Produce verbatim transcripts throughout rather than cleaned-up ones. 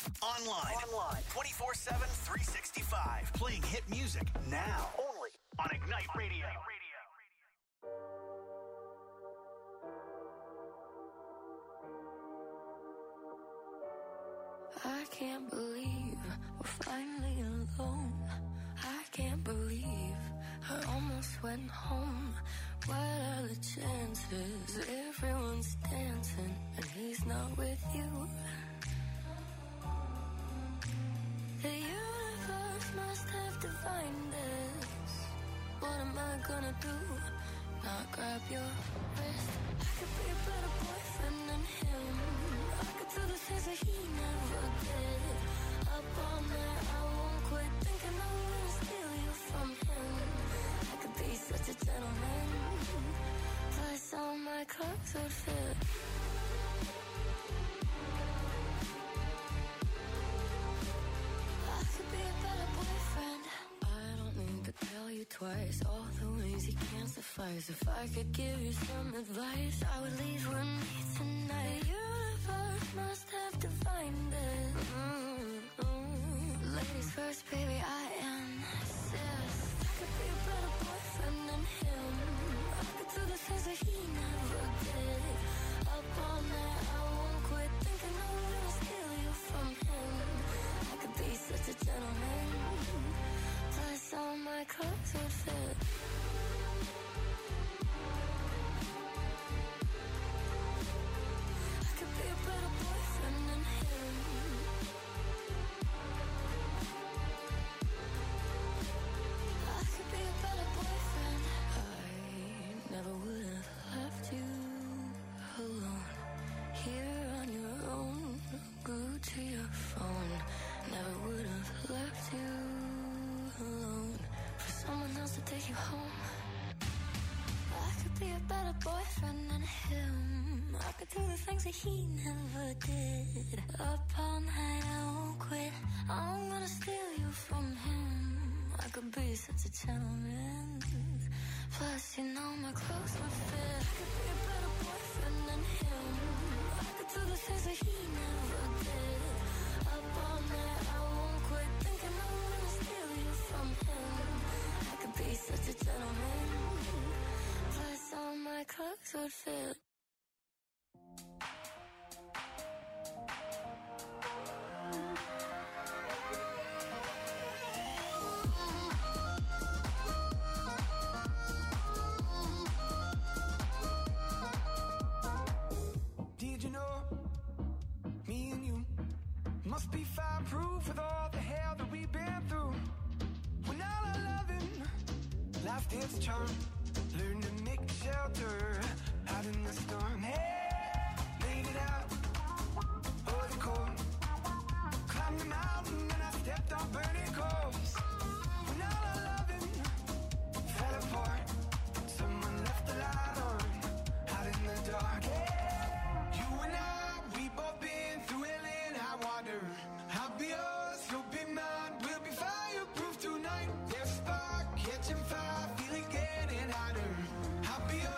Online. Online. twenty-four seven, three sixty-five. Playing hit music now. Only on Ignite Radio. I can't believe we're finally alone. I can't believe I almost went home. What are the chances? Everyone's dancing and he's not with you. The universe must have divined this. What am I gonna do? Not grab your wrist. I could be a better boyfriend than him. I could do the things that he never did. Up all night, I won't quit thinking I'm gonna steal you from him. I could be such a gentleman. Plus all my clothes would fit. I could be a better boyfriend. I don't need to tell you twice all the ways he can't suffice. If I could give you some advice, I would leave with me tonight. The universe must have divined it. Mm-hmm. Ladies first, baby, I insist. I could be a better boyfriend than him. I could do the things that he never did. Up all night, I won't quit thinking I'm gonna steal you from him. I could be such a gentleman. Plus all my clothes would fit. I could be a better boyfriend than him. I could be a better boyfriend. I never would have left you alone. Here on your own, glued to your phone. Never would have left you alone for someone else to take you home. I could be a better boyfriend than him. I could do the things that he never did. Up all night, I won't quit. I'm gonna steal you from him. I could be such a gentleman. Plus, you know my clothes would fit. I could be a better boyfriend than him. I could do the things that he never did. Up all night, I won't quit thinking I'm gonna steal you from him. I could be such a gentleman. Plus all my clothes would fit. Did you know me and you must be fireproof with all the hell that we've been through? When all our loving lost its charm, learn to make shelter out in the storm. Hey, laid it out, oh the cold, climbed the mountain and I stepped on burning coals. When all our loving fell apart, someone left the light on out in the dark. Hey, you and I, we both been through hell and high water. I'll be yours, you'll be mine, we'll be fireproof tonight. There's a spark catching fire, feeling getting hotter. I'll be yours.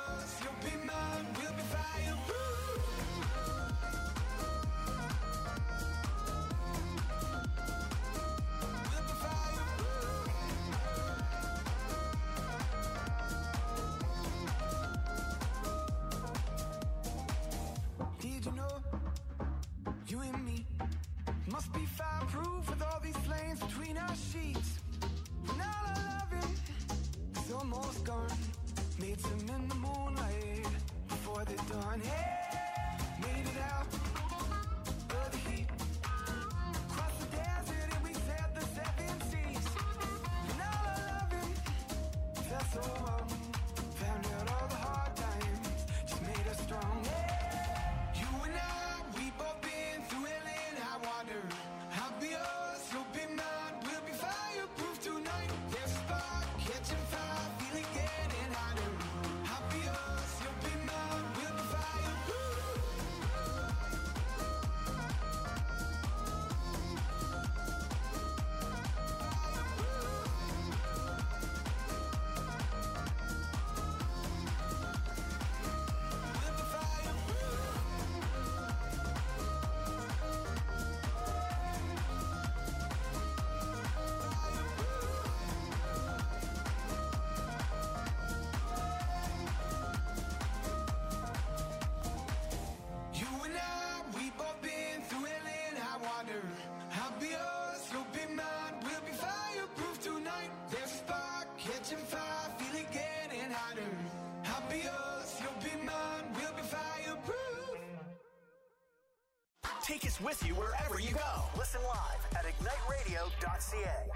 Take us with you wherever you go. Listen live at ignite radio dot c a.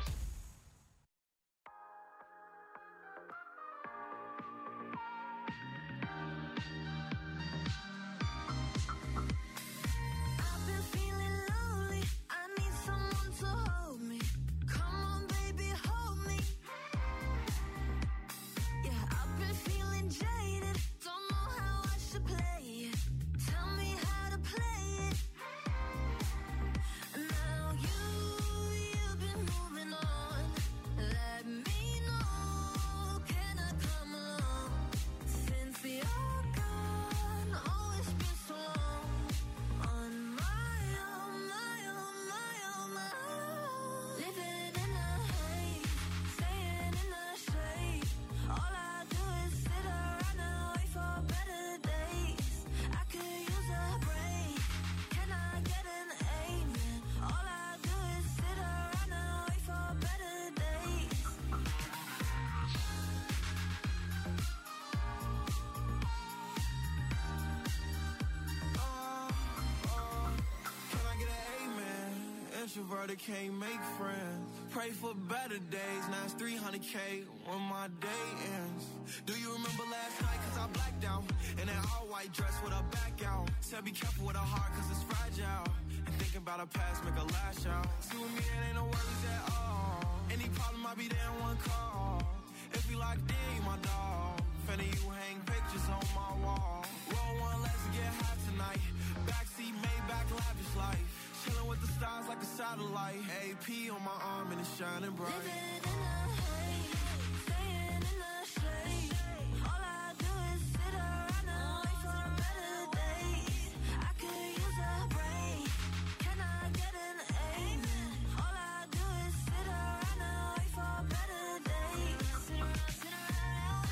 Introverted, can't make friends. Pray for better days. Now it's three hundred K when my day ends. Do you remember last night? Cause I blacked out. In an all-white dress with a back out. Said be careful with a heart cause it's fragile. And thinking about a past make a lash out. See with me it ain't no worries at all. Any problem I be there in one call. If we locked in, you my dog. Finna you hang pictures on my wall. Roll one, let's get high tonight. Backseat, Maybach, lavish life. Chillin' with the stars like a satellite. A P on my arm and it's shining bright. Living in the haze, staying in the shade. All I do is sit around and wait for better days. I could use a break. Can I get an amen? All I do is sit around and wait for better days. Sit around, sit around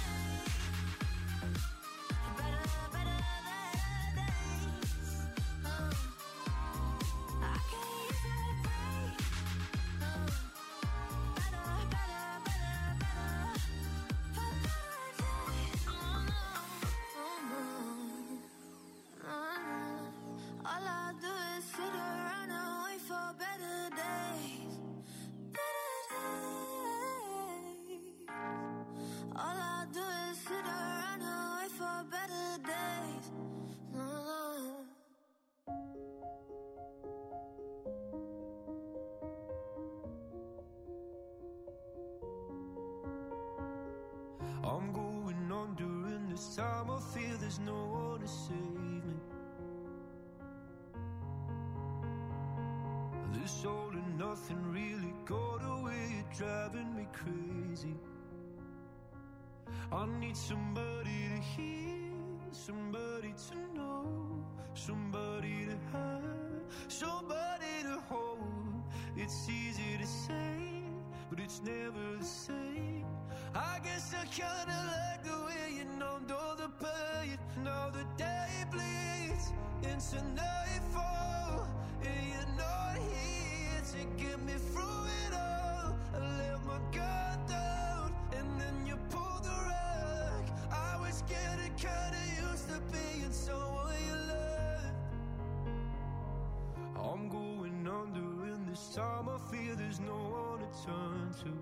and wait. Better, better, better days. Uh. I can use a break. Uh, better, better, better, better. For better days. Oh, no. Oh, no. Oh, no. All I do is sit around and wait for better days. Better days. All I do is sit around and wait for better days. Oh, no. I'm going on during this time. I feel there's no one to save me. This all and nothing really got away. You're driving me crazy. I need somebody to hear, somebody to know, somebody to have, somebody to hold. It's easy to say, but it's never the same. I guess I kinda like the way you numbed all the pain. Now the day bleeds into nightfall, and you're not here to get me through it all. I let my guard down, and then you pulled the rug. I was getting kinda used to being someone you loved. I'm going under, and this time I feel there's no one to turn to.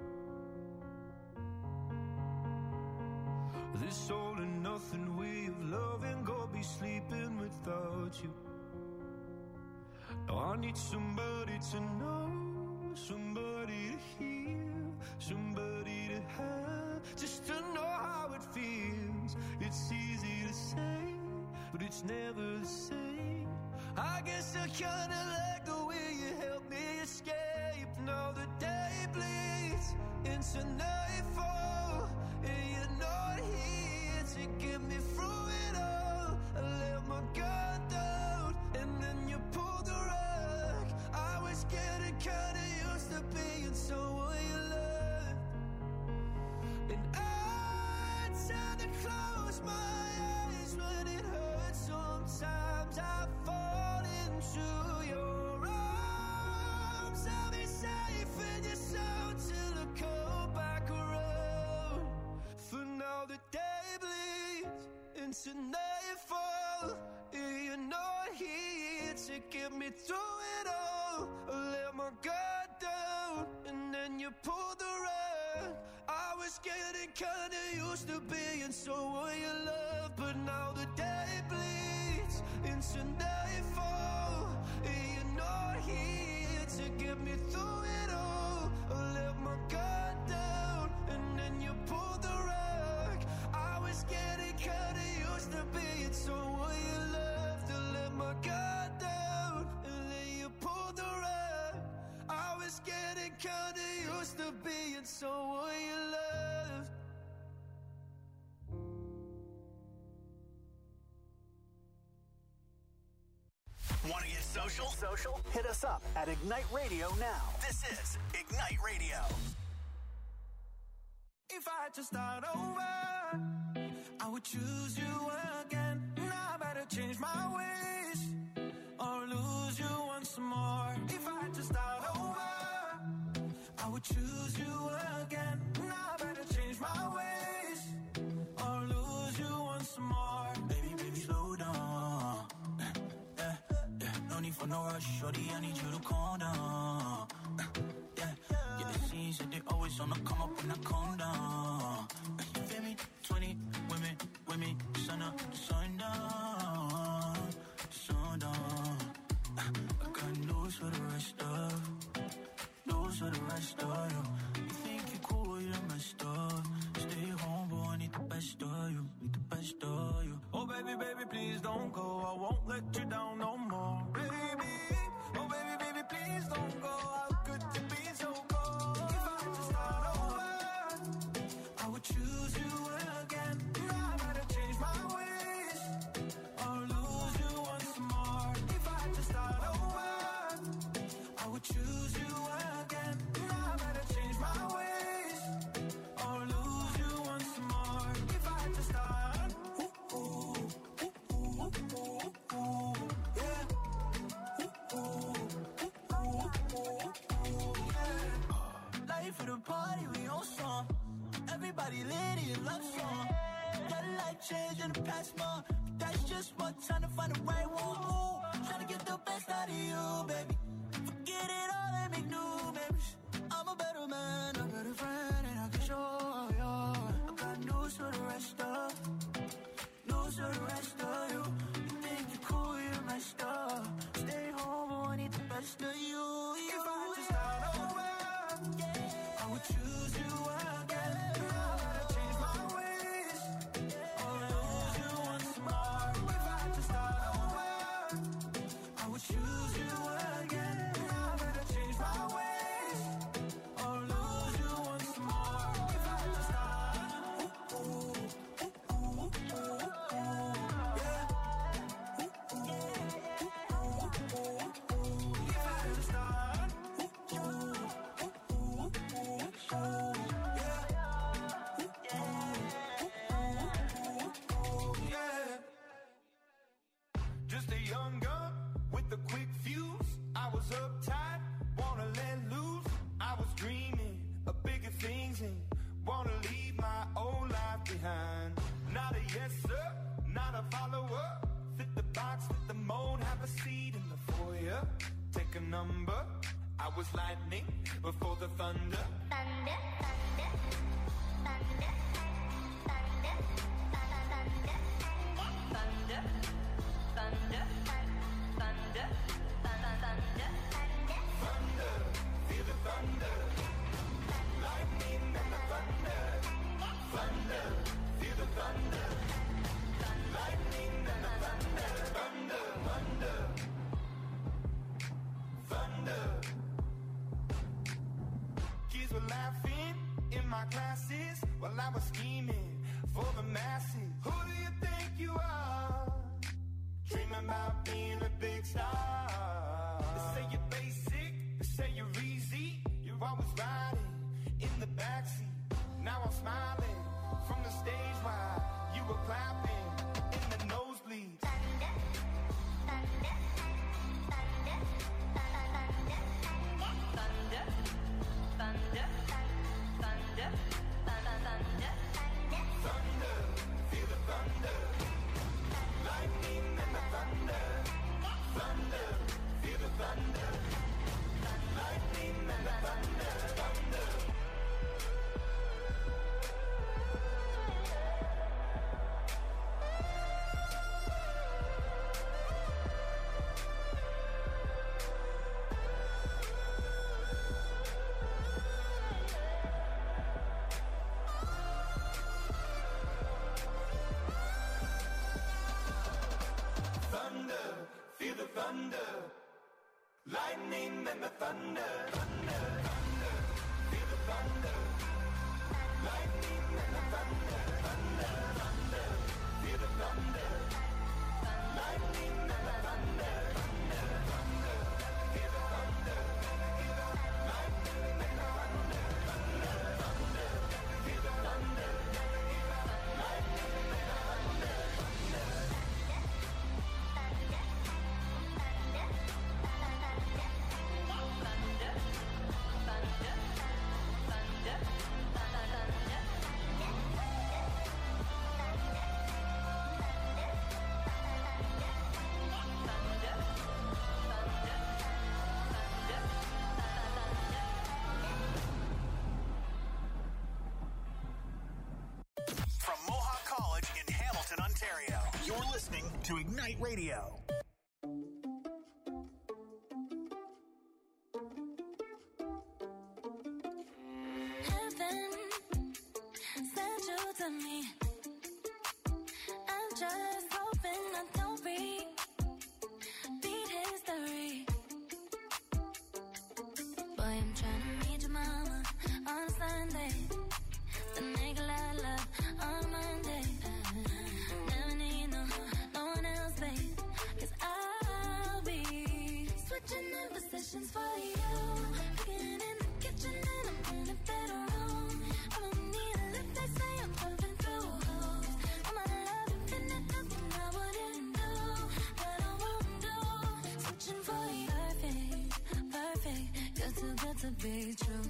This all and nothing way of loving, go be sleeping without you. Now I need somebody to know, somebody to hear, somebody to have, just to know how it feels. It's easy to say, but it's never the same. I guess I kinda like the way you help me escape. Now the day bleeds into nightfall, and you're not here to get me through it all. I let my guard down, and then you pulled the rug. I was getting kinda used to being someone you loved. And I tend to close my eyes when it hurts. Sometimes I fall into your arms. I'll be safe in your soul till I come back around. For now the day bleeds into nightfall, and you're not here to to get me through it all. I let my guard down, and then you pulled the rug. I was getting kinda used to being someone you love, but now the day bleeds into nightfall, and you're not here to get me through it all. I let my guard down, and then you pulled the rug. I was getting kinda used to being someone you loved. To let my guard down, and then you pulled the rug. I was getting kinda used to being someone you loved. Want to get social? Social? Hit us up at Ignite Radio now. This is Ignite Radio. If I had to start over, I would choose you again. Now I better change my ways or lose you once more. If I had to start over, I would choose you again. Now I better change my ways or lose you once more. Baby, baby, slow down. Yeah, yeah, no need for no rush, shorty, I need you to calm down. Yeah, yeah, the scenes that they always on the come up when I calm down. You feel me? twenty women with me, sun up, sun down, sun down. I got news for the rest of, news for the rest of you. You think you're cool, you're messed up. Stay home, boy, I need the best of you, need the best of you. Oh baby, baby, please don't go, I won't let you down no more. Baby, oh baby, baby, please don't go. How could you be so cold? If I had to start over, I would choose you again. Now I gotta change my ways or lose you once more. If I had to start over, I would choose you again. Now I gotta change my ways or lose you once more. If I had to start, ooh, ooh, ooh, ooh, ooh, ooh, yeah. Ooh, ooh, ooh, ooh, ooh, yeah. Life of the party, we on song. Everybody lit in love song. Got a life change in the past month. That's just one time to find the right one. Ooh, trying to get the best out of you, baby. Forget it all and make new memories. I'm a better man, a better friend, and I can show you. I got news for the rest of, news for the rest of you. You think you're cool, you're messed up. Stay home, I need the best of you. If I had to start over, I would choose you again. Now I gotta change my ways or lose you once more. If I had to start over, I would choose you again. Now I gotta change my ways or lose you once more. If I had to start, ooh, ooh, ooh, ooh, ooh, ooh, yeah. Ooh, ooh, ooh, ooh, ooh, ooh. If I had to start, ooh, ooh, ooh, ooh, ooh, ooh, yeah. Yeah. Just a young gun with a quick fuse. I was uptight, wanna let loose. I was dreaming of bigger things and wanna leave my old life behind. Not a yes sir, not a follower. Fit the box, fit the mold, have a seat in the foyer. Take a number. I was lightning before the thunder. Thunder, thunder, thunder, thunder, thunder, thunder, thunder, thunder, thunder, Thunder, feel the thunder. Lightning and the thunder. Thunder, feel the thunder. Lightning and the thunder. Thunder, thunder. Thunder. Kids were laughing in my classes while I was scheming for the masses. Who do you think you are? Dreaming about being a big star. They say you're basic, they say you're easy. You're always riding in the backseat. Now I'm smiling from the stage while you were clapping in the nosebleeds. thunder, thunder, thunder, thunder, thunder, thunder, thunder, thunder, Thunder, feel the thunder. Lightning and the thunder. Thunder, thunder. Lightning and the thunder. Thunder, thunder. Feel the thunder. Lightning and the thunder. Thunder, thunder. Feel the thunder. Lightning and the thunder. Thunder, thunder. Feel the thunder. Lightning and the thunder. Thunder, thunder. Feel the thunder. Lightning and the thunder. From Mohawk College in Hamilton, Ontario, you're listening to Ignite Radio. Heaven sent you to me. I'm just hoping I don't repeat history. Boy, I'm trying to meet your mama on Sunday. The nigga I love on Monday. Never need no, no one else, babe. Cause I'll be switching in positions for you. Getting in the kitchen and I'm in a better room. I don't need a lift, they say I'm pumping through holes. I'm out of love, infinite, nothing I wouldn't do, that I won't do. Switching for you, perfect, perfect. You're too good to be true.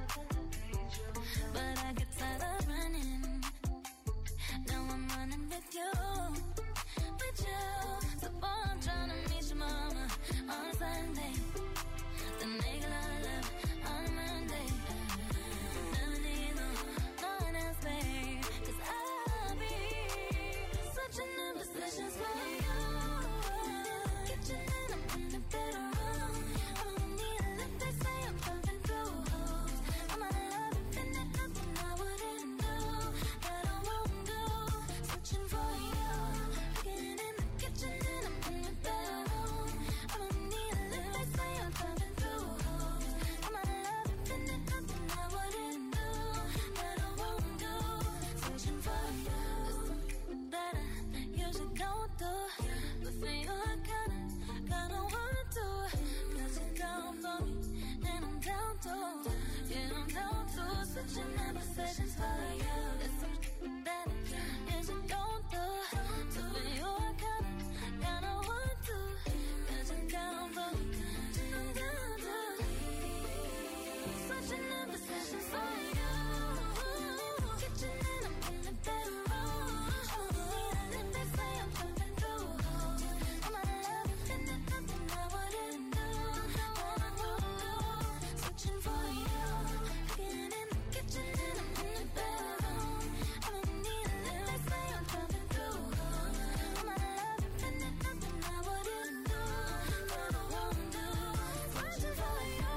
But I get tired of running. Now I'm running with you, with you. So boy, I'm trying to meet your mama on Sunday. The nigga I love on Monday. Never need no, no one else, babe. Cause I'll be switching in positions for you. Kitchen and I'm in a better room. I don't need a lift, they say I'm pumping through holes. I'm out of love, infinite, nothing I wouldn't do, that I won't do. Switching for you. Getting in the kitchen and I'm in a better room. I don't need a lift, they say I'm pumping through holes. I'm out of love, infinite, nothing I wouldn't do, that I won't do. Switching for you. There's something that I usually don't do, but for you I kinda, kinda wanna do. Cause you're down for me, and I'm down too. Yeah, I'm down to switching in positions for you. There's something that I usually don't do, so for you I kinda, kinda want to. Cause you're down for me, and I'm down too. Switching in positions for you. Kitchen and I'm in a better room. Oh, and they say I'm pumping through holes. I'm out of love, infinite, nothing I wouldn't do, that I won't do. Switching for you. Getting in the kitchen and I'm in a better room. I don't need a lift, they say I'm pumping through holes. I'm out of love, infinite, nothing I wouldn't do, that I won't do. Switching for you.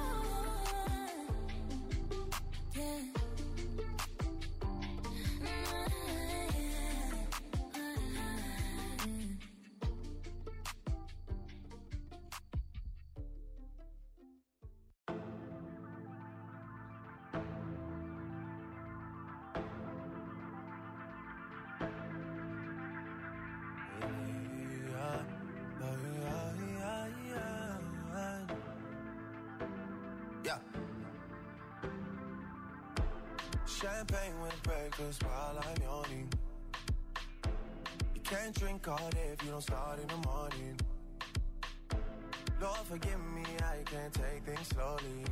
Yeah. Yeah. Champagne with breakfast while I'm yawning. You can't drink all day if you don't start in the morning. Lord forgive me, I can't take things slowly.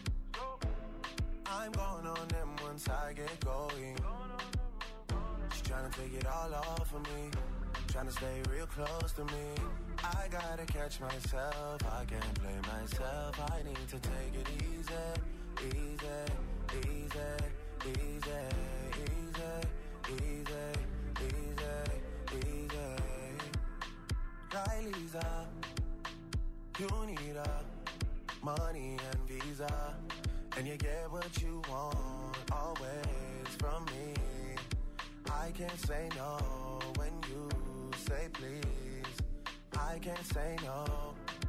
I'm going on them once I get going. She's trying to take it all off of me, trying to stay real close to me. I gotta catch myself, I can't blame myself. I need to take it easy, easy, easy, easy, easy, easy, easy, easy. Kylie's up, you need a money and visa, and you get what you want always from me. I can't say no when you say please. I can't say no.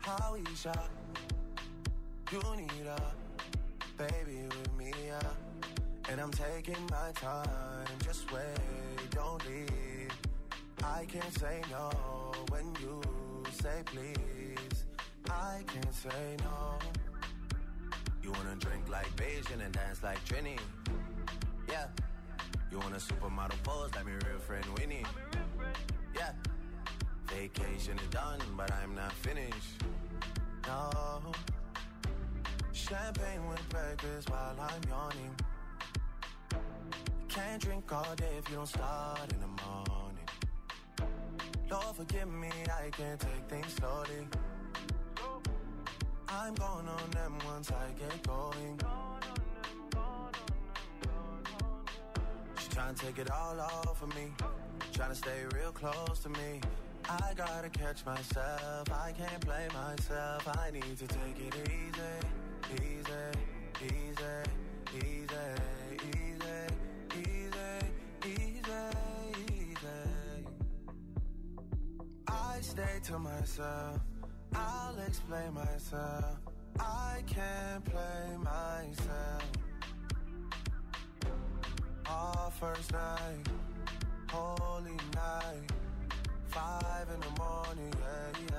how we shot. You need a baby with me, yeah. And I'm taking my time, just wait, don't leave. I can't say no when you say please. I can't say no. You wanna drink like Beijing and dance like Trini? Yeah. You want a supermodel pose like me real friend Winnie? Yeah. Vacation is done, but I'm not finished. No. Champagne with breakfast while I'm yawning. Can't drink all day if you don't start in the morning. Lord forgive me, I can't take things slowly. I'm going on them once I get going. She tryna take it all off of me, tryna stay real close to me. I gotta catch myself, I can't play myself. I need to take it easy, easy, easy, easy, easy, easy, easy, easy. I stay to myself, I'll explain myself. I can't play myself. Our first night, holy night, five in the morning, yeah,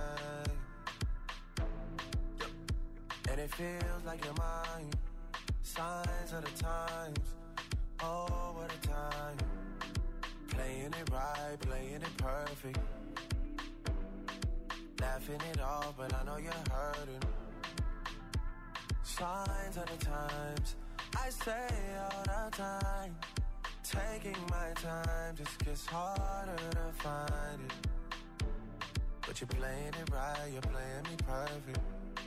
yeah. And it feels like you're mine. Signs of the times, oh, what a time. Playing it right, playing it perfect. Laughing it off, but I know you're hurting. Signs of the times, I say all the time. Taking my time just gets harder to find it. But you're playing it right, you're playing me perfect.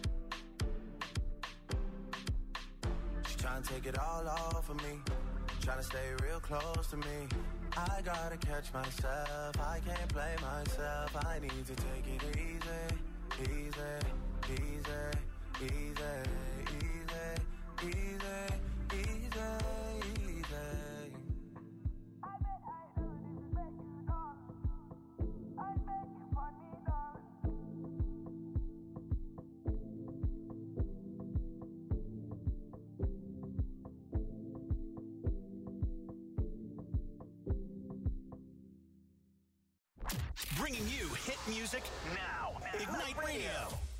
She's trying to take it all off of me, trying to stay real close to me. I gotta catch myself, I can't play myself. I need to take it easy, easy, easy, easy, easy, easy, easy, easy. Bringing you hit music now. Ignite Radio.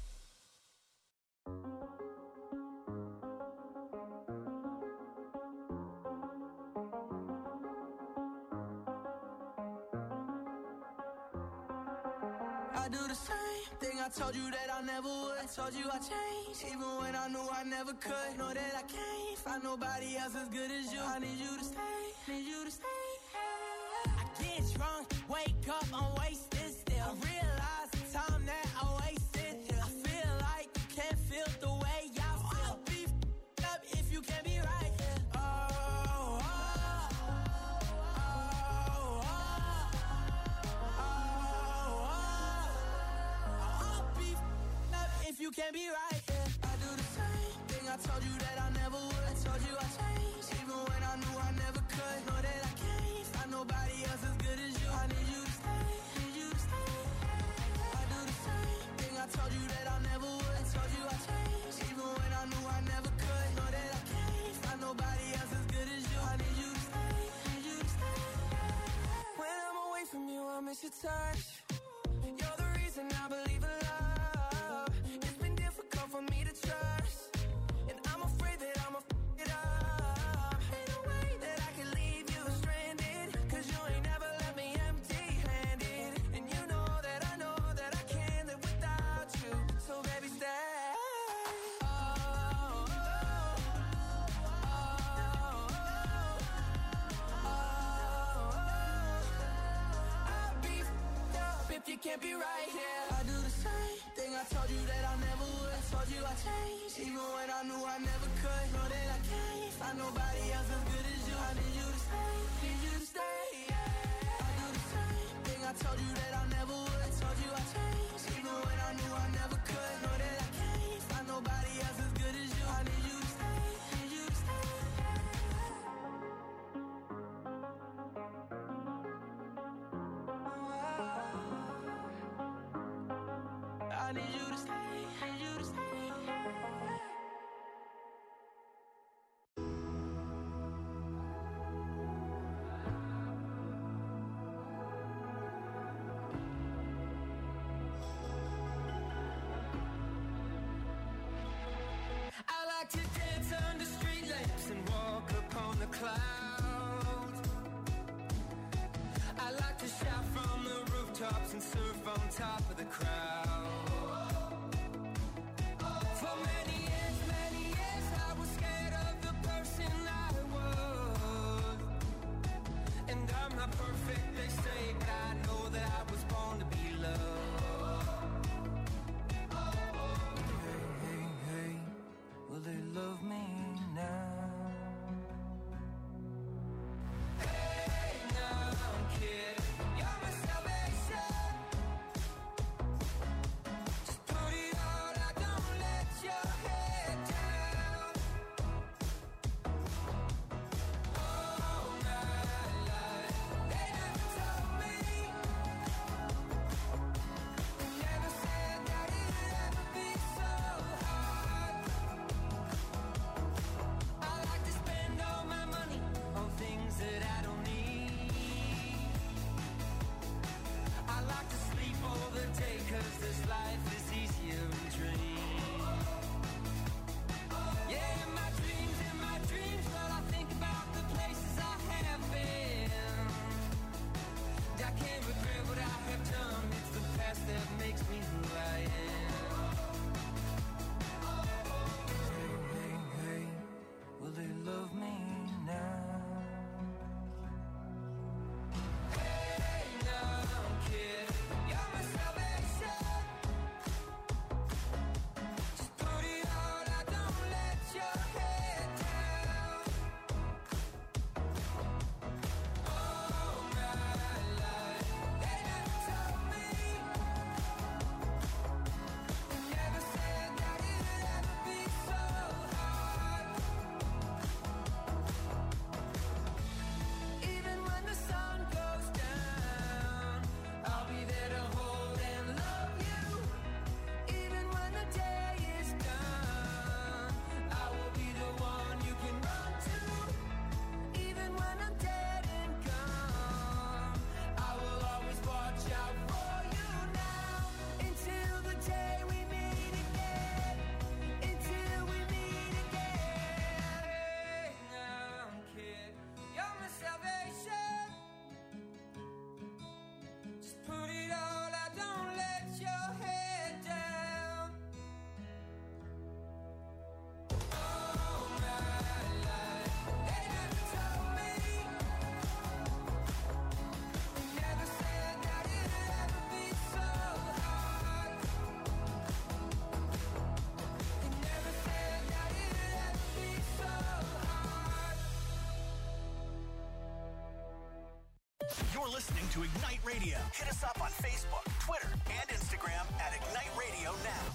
I do the same thing I told you that I never would. I told you I changed, even when I knew I never could. Know that I can't find nobody else as good as you. I need you to stay, need you to stay. I get drunk, wake up, I'm wasted still. I realize the time that I wasted here. I feel like you can't feel the way I feel. I'll be f***ed up if you can't be right here. Oh, oh, oh, oh, oh, oh. I'll be f***ed up if you can't be right here. I do the same thing I told you that I never would. I told you I changed, even when I knew I never could. Know that I can't find nobody else as good as you. I need you to stay, need you to stay. I do the same thing I told you that I never would. I told you I changed, even when I knew I never could. Know that I can't find nobody else as good as you. I need you to stay, need you to stay. When I'm away from you, I miss your touch. You're the reason I believe in love. It's been difficult for me to trust, and I'm afraid that I'ma f*** it up. Ain't no way that I can leave you stranded, 'cause you ain't never left me empty-handed. And you know that I know that I can't live without you. So baby, stay. Oh, oh, oh, oh, oh. I'll be f***ed up if you can't be right here. I do the same thing I told you that I never would. I told you I changed, even when I knew I never could. Know that I can't find nobody else as good as you. I need you to stay, need you to stay. I do the same thing I told you that I never would. I told you I changed, even when I knew I never could. Know that I can't find nobody else as good as you. I need you to stay, need you to stay. I need you to stay. to shout from the rooftops and surf on top of the crowd. For many years, many years, I was scared of the person I was. And I'm not perfect, they say, but I know that I was born to be loved. Hey, hey, hey, will they love me now? You're listening to Ignite Radio. Hit us up on Facebook, Twitter, and Instagram at Ignite Radio Now.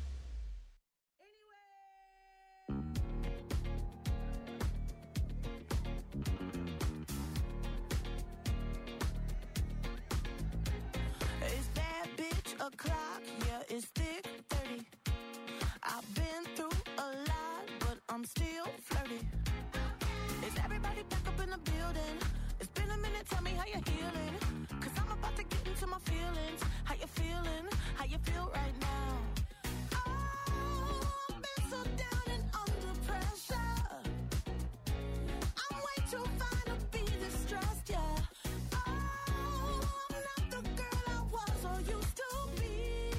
Is that bitch o'clock? Yeah, it's thick thirty. I've been through a lot, but I'm still flirty. Is everybody back up in the building? It's been a minute, tell me how you're healing. Cause I'm about to get into my feelings. How you feeling? How you feel right now? Oh, I've been so down and under pressure. I'm way too fine to be distressed, yeah. Oh, I'm not the girl I was or used to be.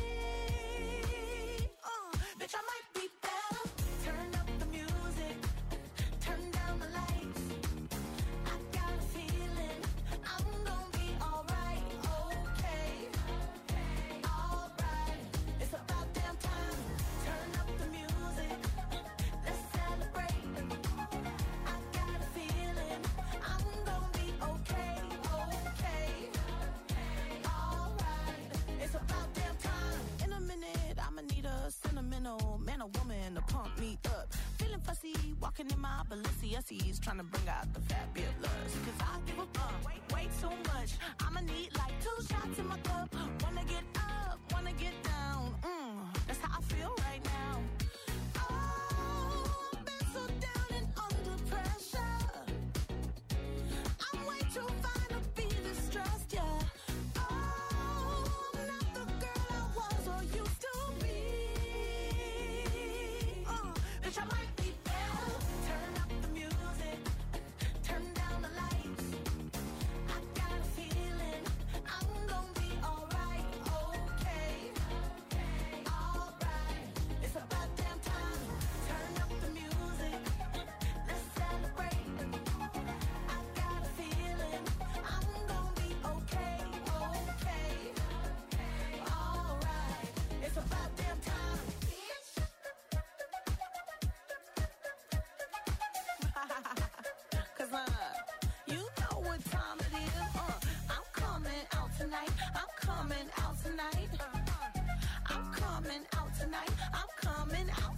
Uh, bitch, I might be better. Turn up the music. Turn down the lights. I got a feeling I'm gonna be alright, okay, alright. It's about damn time. Turn up the music. Let's celebrate. I got a feeling I'm gonna be okay, okay, alright. It's about damn time. In a minute, I'ma need a sentimental man or woman to pump me up. Feeling fussy, walking in my Balenciennes, trying to bring out the fabulous. Cause I give a fuck, way, way too much. I'ma need like two shots in my cup. Wanna get up, wanna get down. Mm, that's how I feel right now. Oh, I've been so down and under pressure. I'm way too fine to be distressed, yeah. Oh, I'm not the girl I was or used to be. Uh, bitch, I might be better. Turn up the music. Turn down the lights. I got a feeling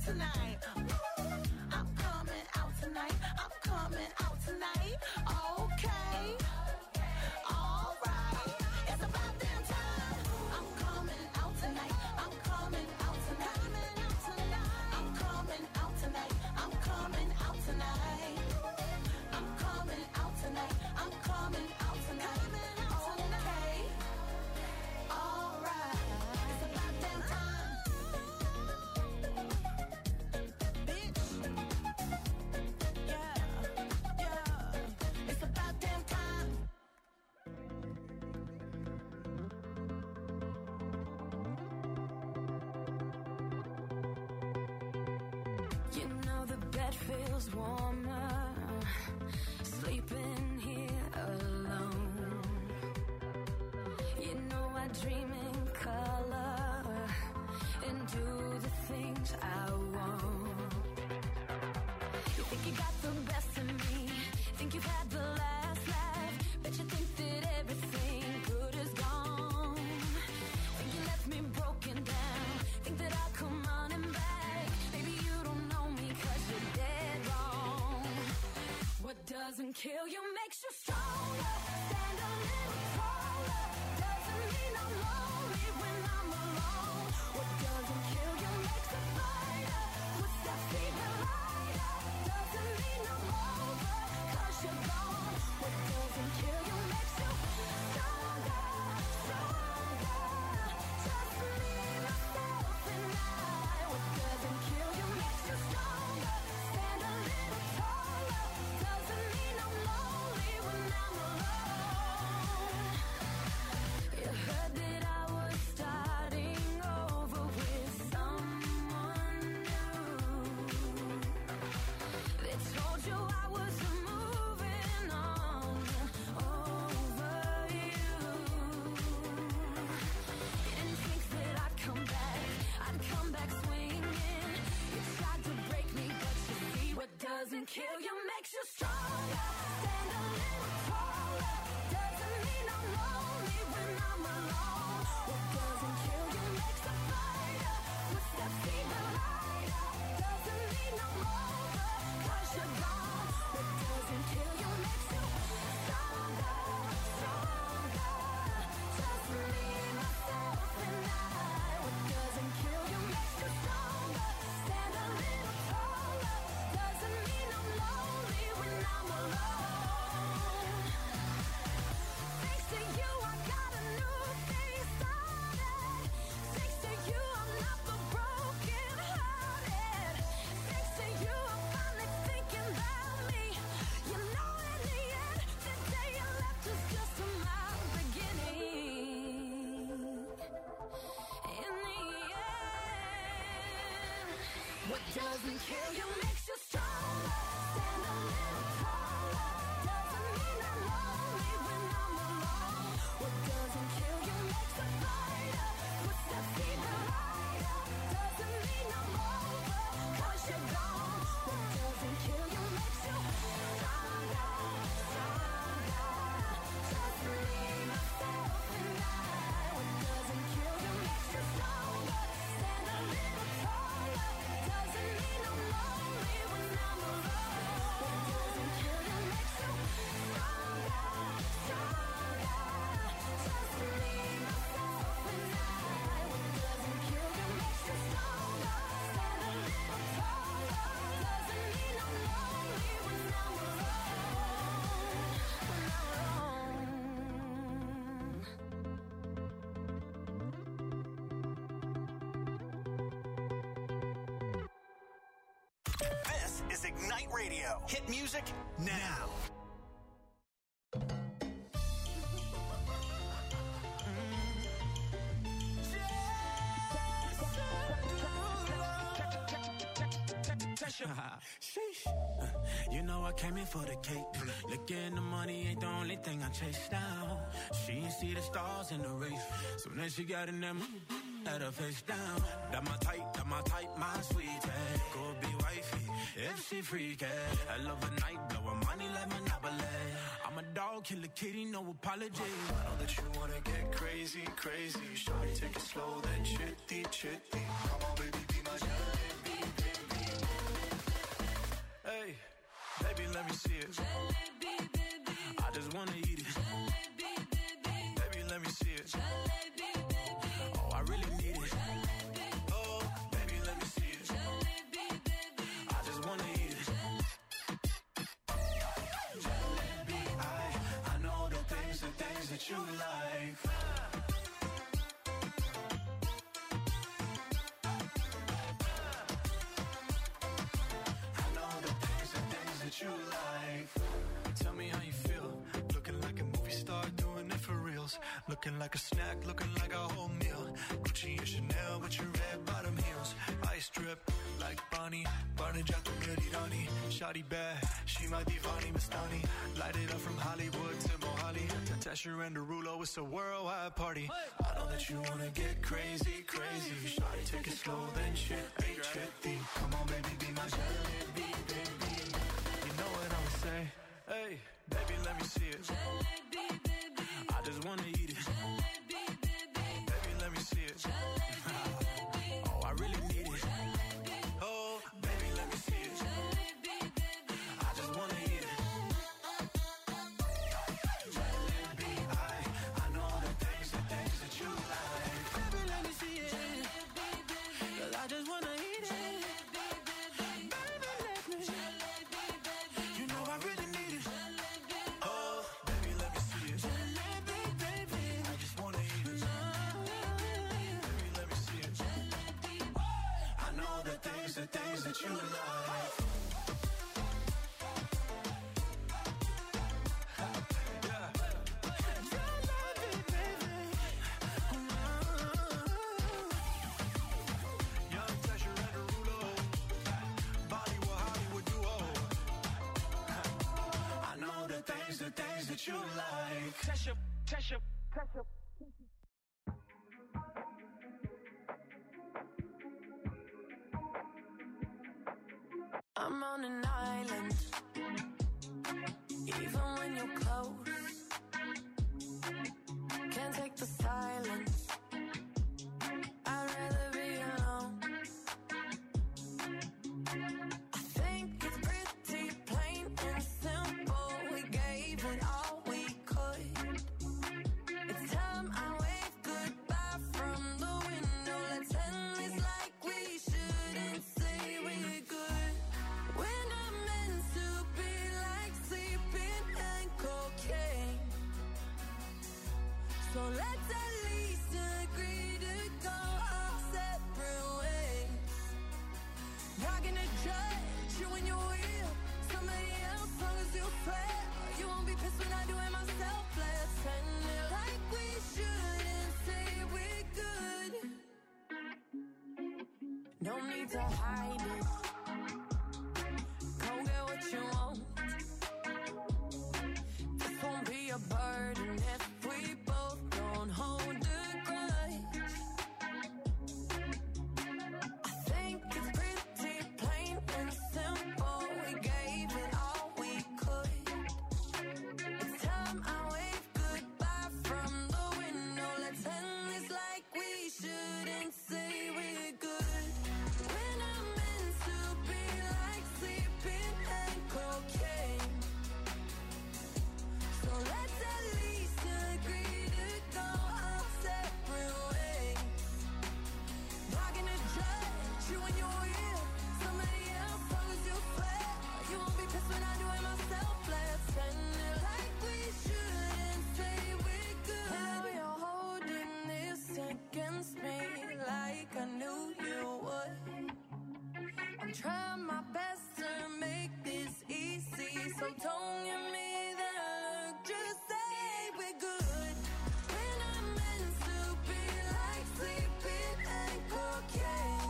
tonight. I'm coming out tonight. I'm coming out tonight. Okay. All right. It's about damn time. I'm coming out tonight. I'm coming out tonight. I'm coming out tonight. I'm coming out tonight. I'm coming out tonight. I'm coming out tonight. Okay. All right. It's about damn time. Bitch. Yeah. Yeah. It's about damn time. You know the bed feels warmer sleeping here alone. You know I dream in color and do the things I want. You think you got the best of me, think you've had the last laugh, bet you think that everything good is gone. Think you left me broken down, think that I'll come running back. Maybe you don't know me 'cause you're dead wrong. What doesn't kill you makes you stronger. Stand a little taller. Doesn't mean I'm lonely when I'm alone. What doesn't kill you makes a fighter. What's that feeling lighter? Doesn't mean I'm over 'cause you're gone. What doesn't kill you makes you stronger, stronger. Just me, myself, and I. What doesn't kill you makes you stronger. Stand a little taller. Doesn't mean I'm lonely when I'm alone. You heard that I was starting over with someone new. They told you I was moving on over you. You didn't think that I'd come back, I'd come back swinging. You tried to break me, but you see what doesn't kill you makes you stronger. Stand a little taller. Doesn't mean I'm lonely when I'm alone. What doesn't kill you makes a fighter. What's that feeling lighter? Doesn't mean I'm over 'cause you're gone. What doesn't kill you makes you stronger, stronger. Just me, myself, and I. What doesn't kill you makes you stronger. Stand a little taller. Doesn't mean I'm lonely when I'm alone. Thanks to you, I got a new thing started. Thanks to you, I'm not the broken hearted. Thanks to you, I'm finally thinking about me. You know, in the end, the day you left was just my beginning. In the end, what doesn't kill you makes you stronger. Stand a little taller. Doesn't mean I'm lonely when I'm alone. What doesn't kill you makes a fighter. What's that feeling lighter? Doesn't mean I'm over 'cause you're gone. What doesn't kill you makes you stronger, stronger. Just me, myself, and I. What doesn't kill you makes you stronger. Stand a little taller. Doesn't mean I'm lonely when I'm alone. What doesn't kill you makes you stronger, stronger. Just me, myself, and I. What doesn't kill you makes you stronger. Stand a little taller. Doesn't mean I'm lonely when I'm alone. When I'm This is Ignite Radio. Hit music now. Sheesh. Uh, You know I came in for the cake. Looking the money ain't the only thing I chase down. She ain't see the stars in the race. So then she got in them, had her face down. That my type, that my type, my sweetie. Go be wifey, if she freaky. I love a night, blowin' money like Monopoly. I'm a dog, kill a kitty, no apology. I know that you wanna get crazy, crazy. Shawty, take it slow, then chitty, chitty. Come on, baby, be my jalebi, baby. let me see it. Jalebi, baby. I just wanna eat it. Jalebi, baby. Baby, let me see it. Jalebi, baby. Oh, I really need it. Jalebi, Oh, baby, let me see it. jalebi, baby. I just wanna eat it. Jalebi, I, I know the things, the things that you like. I know the things, the things that you like. Tell me how you feel. Looking like a movie star, doing it for reals. Looking like a snack, looking like a whole meal. Gucci and Chanel with your red bottom heels. Ice drip like Bonnie, Barney Jack Meri Rani. Shawty bad, she my divani Mastani. Light it up from Hollywood to Mohali. Tasha and Derulo, it's a worldwide party. I know that you wanna get crazy, crazy. Shawty, take it slow, then trippy, trippy. Come on, baby, be my jalebi, baby. You know what I'ma say? Hey, baby, let me see it. Jalebi, baby. I just wanna eat it. Jalebi, baby. Baby, let me see it. Jalebi, baby. Oh, I really need it. Jalebi, Oh, baby, let me see it. jalebi, baby. I just wanna eat it. Jalebi, I, I know the things, the things that you like. Baby, let me see it. Jalebi, baby. 'Cause I just wanna eat it. Jalebi, baby. Baby, let me. Jalebi, baby. You know I really need it. Jalebi, Oh, baby, let me see it. Jalebi, baby. I just wanna eat it. Baby, let me see it. I know the things, the things that you like. Yeah. Jalebi, baby. Young Tasha and Derulo, Bollywood, Hollywood duo. I know the things, the things that you like. Tasha, Tasha, Tasha. I'm on an island. Even when you're close, can't take the silence. I'd rather be alone. I think it's pretty plain and simple. We gave it all we could. It's time I wave goodbye from the window. Let's end this like we shouldn't say we're good. We're not meant to be like sleeping and cocaine. So let's at least agree to go our separate ways. Not gonna judge you when you're real. Somebody else, long as you swear. You won't be pissed when I do it myself. Let's end it like we shouldn't say we're good. No need to hide it. Go get what you want. This won't be a burden if we both don't hold a grudge. I think it's pretty plain and simple. We gave it all we could. It's time I wave goodbye from the window. Let's end this like we shouldn't say we're good. We're not meant to be like sleeping and cocaine. So let's at least agree to go our separate ways. Not gonna judge you when you're real. Somebody else, long as you swear. You won't be pissed when I do it myself. Let's end it like we shouldn't say we're good. Now you're holding this against me like I knew you would. I'm trying my best to make this easy, so don't give me that look. Just say we're good. We're not meant to be like sleeping and cocaine.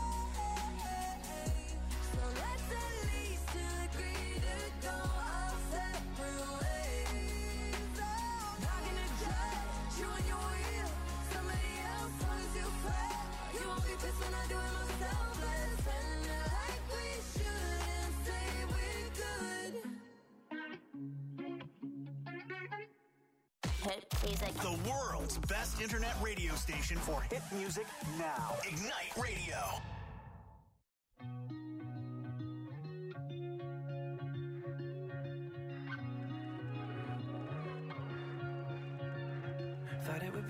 So let's at least agree to go our separate ways. Not gonna judge you when you're real. Somebody else, long as you swear. You won't be pissed when I do it myself. Let's end it like we shouldn't say we're good. Hit music. The world's best internet radio station for hit music now. Ignite Radio.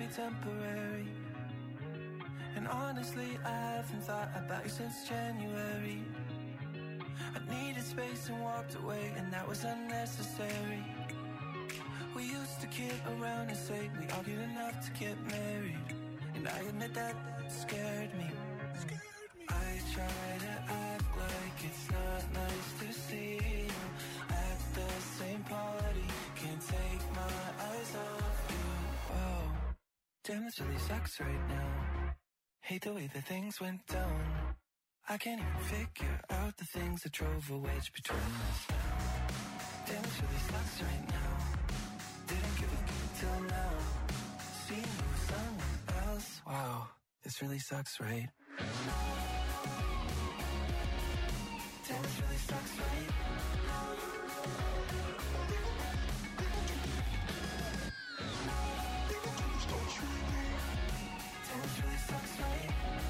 be temporary. And honestly, I haven't thought about you since January. I needed space and walked away, and that was unnecessary. We used to kid around and say we argued enough to get married, and I admit that scared me. I try to act like it's not nice to see you at the same party. Can't take my eyes off you. Whoa, damn, this really sucks right now. Hate the way that things went down. I can't even figure out the things that drove a wedge between us now. Damn, this really sucks right now. Didn't give a give till now. Seeing you with someone else. Wow, this really sucks, right? Damn, this really sucks, right? Damn, this really sucks, right?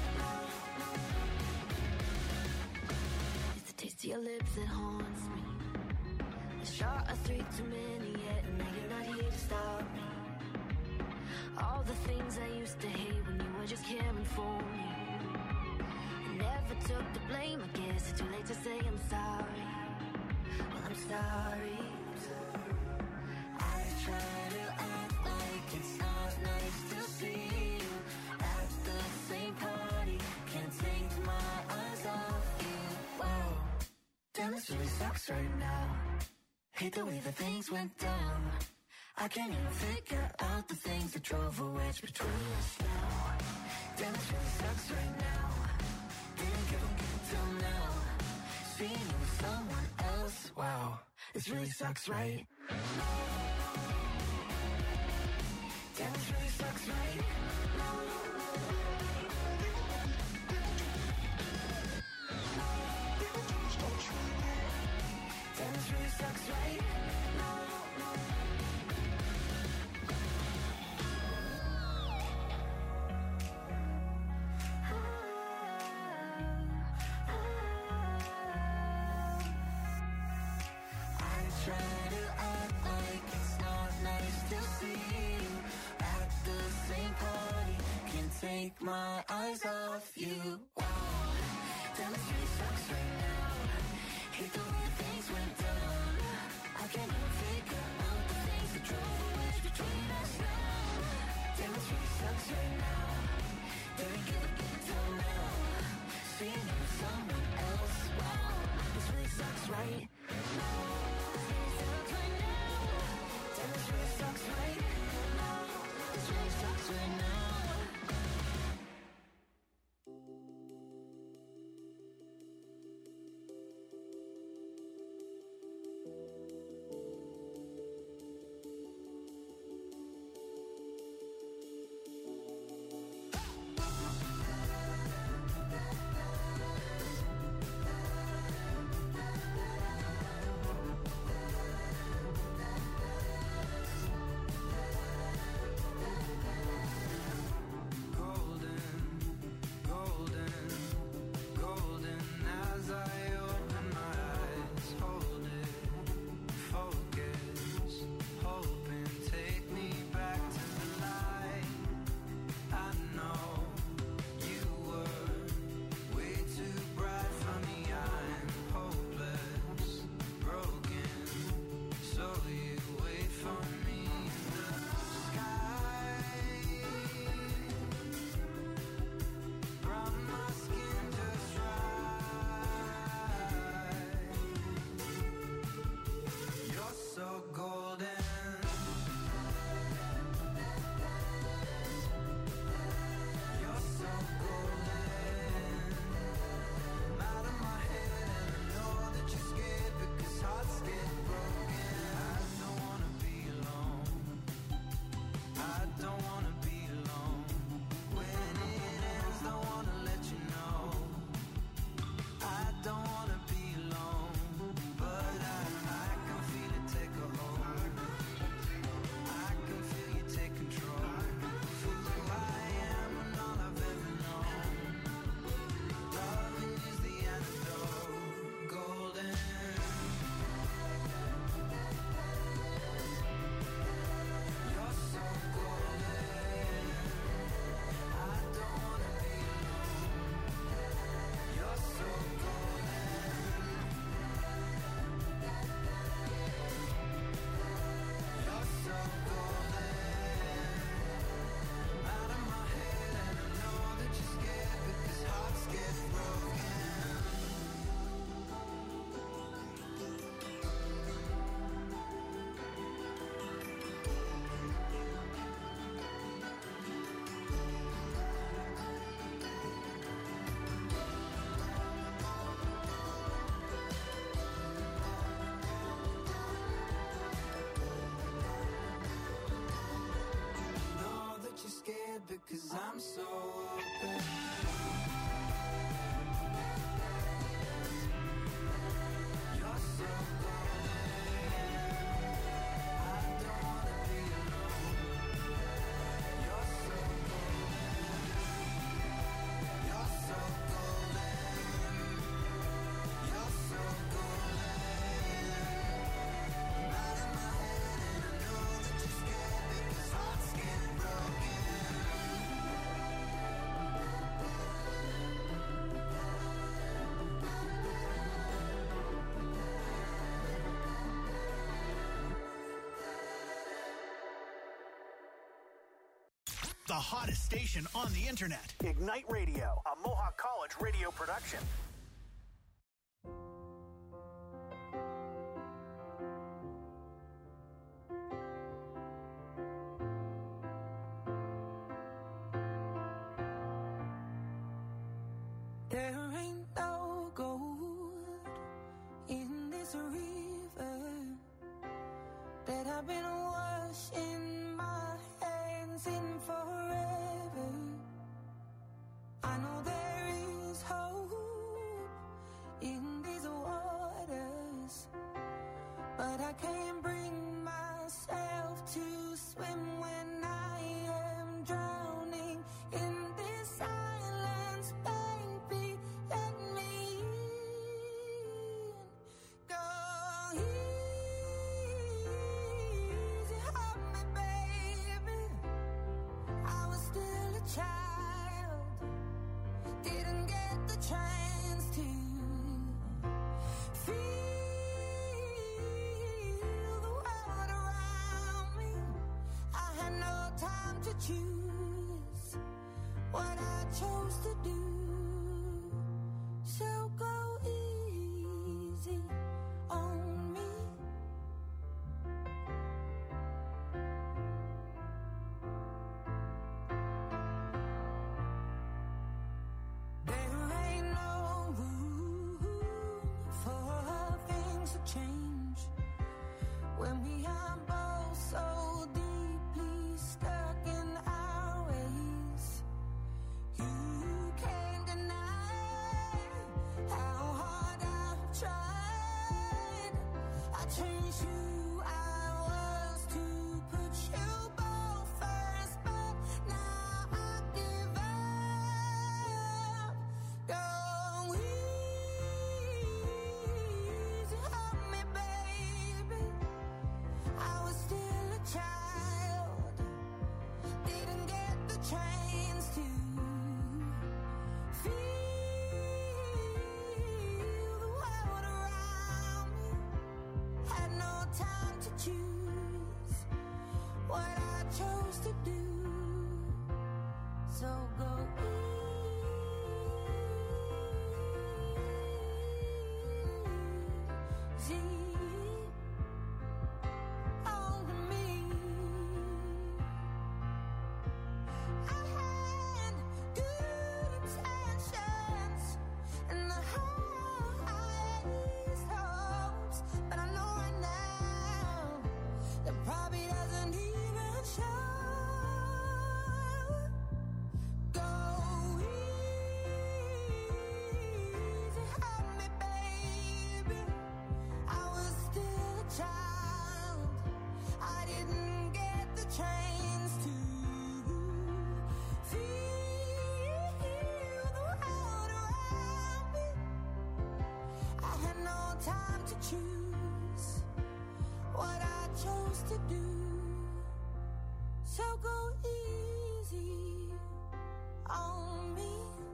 It's the taste of your lips that haunts me. The shot of three too many yet, and now you're not here to stop me. All the things I used to hate when you were just caring for me. I never took the blame, I guess it's too late to say I'm sorry. Well, I'm sorry. I try to act like it's not nice to see you at the same party. Can't take my eyes off you. Wow, damn, this really sucks right now. Hate the way that things went down. I can't even figure out the things that drove a wedge between us now. Damn, this really sucks right now. Didn't give a give till now. Seeing you with someone else. Wow, this really sucks, right? Damn, this really sucks, right? Damn, this really sucks, right? Take my eyes off you. Wow, damn, this really sucks right now. Hate the way things went down. I can't even figure out the things that drove a wedge between us now. Damn, this really sucks right now. Didn't give a give till now. Seeing you with someone else. Wow, this really sucks right now. This really sucks right now. Damn, this really sucks right now. This really sucks right now. it, 'cause I'm so open. You're so The hottest station on the internet. Ignite Radio, a Mohawk College radio production. There ain't no gold in this river that I've been washing my hands in forever. I know there is hope in these waters, but I can't bring myself to swim when I am drowning in this silence. Baby, let me in. Go easy on me, baby. I was still a child, didn't get the chance to feel the world around me. I had no time to choose what I chose to do. So go easy on me. There ain't no room for things to change when we are both so deeply stuck in our ways. You can't deny how hard I've tried. I changed who I was to put you both first, but now I give up. Go easy on me, baby. I was still a child, didn't get the chance to feel the world around me. Had no time to choose what I chose to do. So go easy on me. I had good intentions and the highest hopes, but I know right now that probably doesn't even show. Go easy on me, baby. I was still a child, I didn't get the chance to feel the world around me. I had no time to choose what I chose to do. So go easy on me.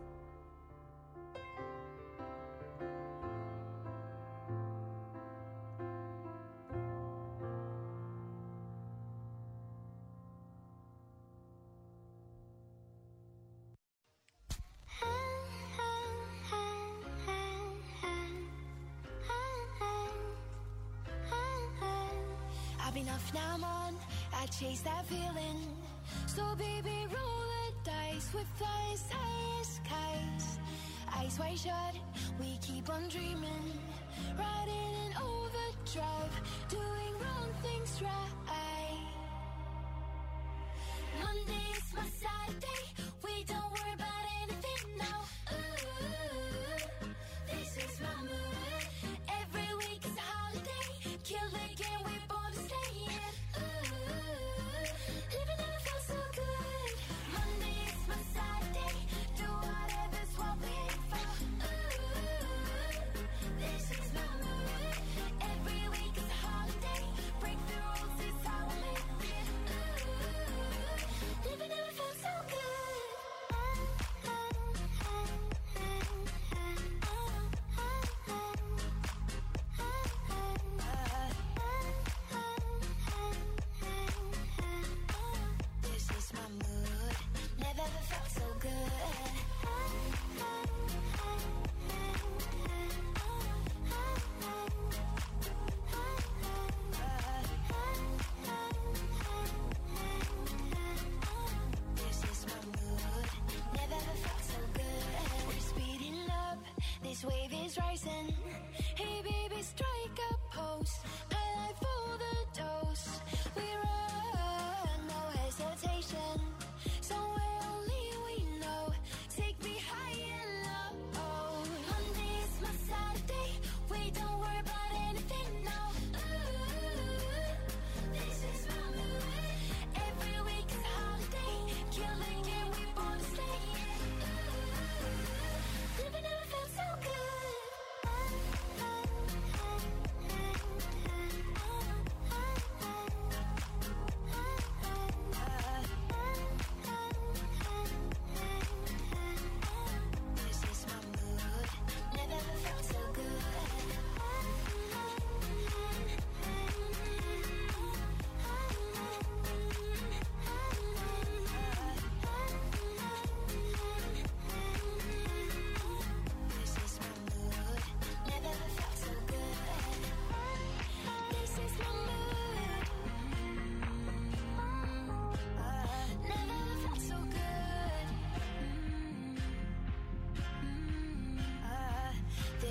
I've been off, now I'm on. I chase that feeling. So baby, roll the dice with flying skies. Eyes wide shut, we keep on dreaming. Riding in overdrive, doing wrong things right. Monday's my Saturday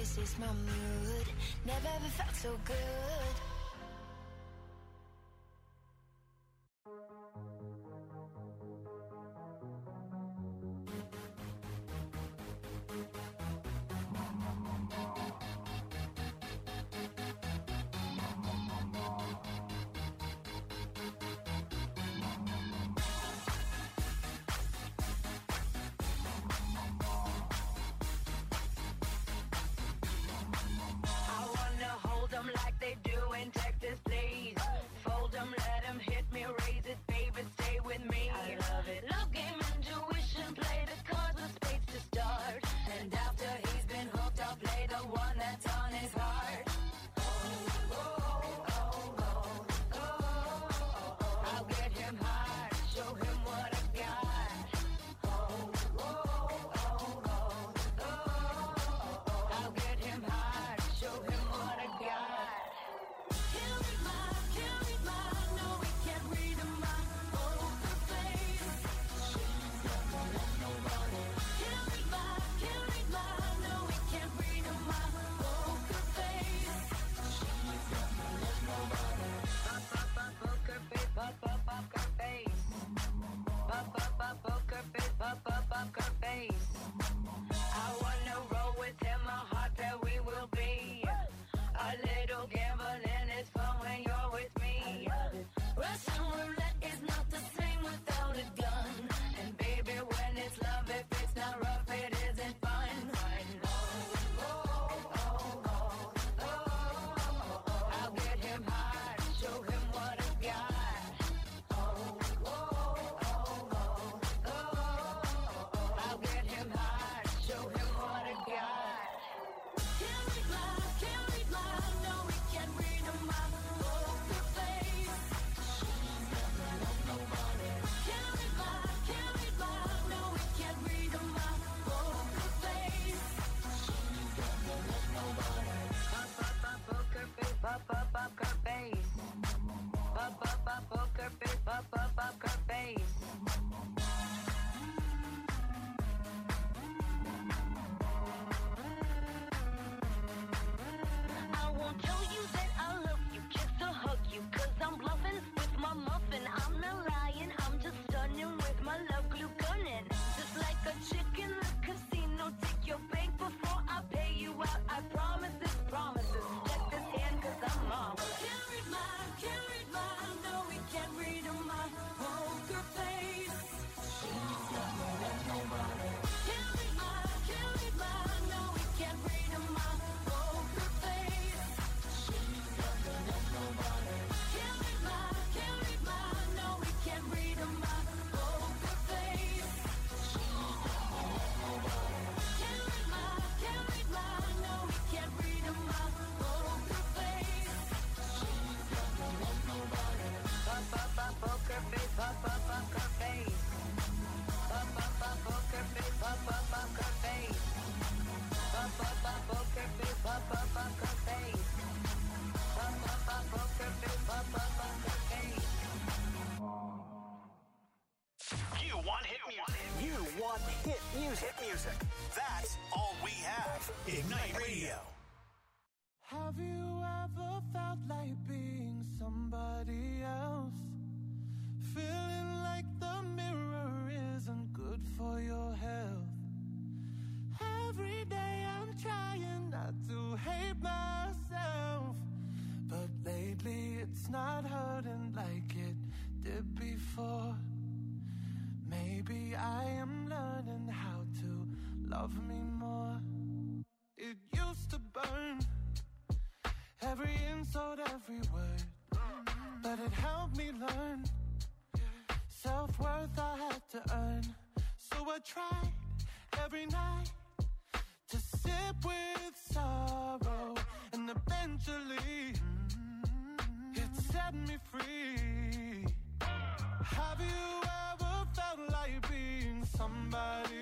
this is my mood. Never ever felt so good. Like they do in Texas, please. Fold them, let them hit me, raise it, baby, stay with me. I love it. Love game, intuition, play the cards with spades to start. And after he's been hooked, I'll play the one that's on his heart. Oh, oh, oh, oh, oh, oh. I'll get him hard, show him what I got. Oh, oh, oh, oh, oh. I'll get him hard, show him what I got. I wanna roll with him, a heart that we will be. A little gambling is fun when you're with me. Russian roulette is not the same without a gun. And baby, when it's love, if it's not rough, it isn't fun. Oh, oh, oh, oh, oh. I'll get him hard, show him what I got. Oh, oh, oh, oh, oh. I'll get him hard, show him what I got. Can't read my, can't read my, no, we can't read my poker face. She's never loved nobody. Can't read my, can't read my, no, we can't read my poker face. She's never loved nobody. Pop, pop, pop, poker face, pop, pop, pop, her face. Pop, pop, pop, poker face, pop, pop, pop, her face. I won't tell you that I love you, just to hug you, cause I'm bluffing with my muffin. I'm not lying, I'm just stunning with my love glue gunning. Just like a chick in the casino, take your bank before I pay you out. I promise this, promises. Check this hand cause I'm mom. Can't read my, can't read my, no we can't read my poker face. She's never loved nobody. Can't read my, can't read my, no we can't read my poker face. She's never loved nobody. Can't read my, can't read my, no we can't read my poker face. She's never loved nobody. Can't read my, can't read my, no we can't read my poker face. She's never loved nobody. Pop, pop, pop, poker face, pop, pop, pop, her face. Pop, pop, pop, poker face, pop, pop, pop, her face. Pop, pop, pop, poker face, pop, pop, pop, her face. Pop, pop, pop, poker face, pop, pop, pop, her face. You want hit music. You want hit music. Hit music. That's all we have. Ignite Radio. Have you ever felt like being somebody else? Feeling like the mirror isn't good for your health. Every day I'm trying not to hate myself, but lately it's not hurting like it did before. Maybe I am learning how to love me more. It used to burn, every insult, every word, but it helped me learn self-worth I had to earn. So I tried every night to sit with sorrow, and eventually it set me free. Have you ever felt like being somebody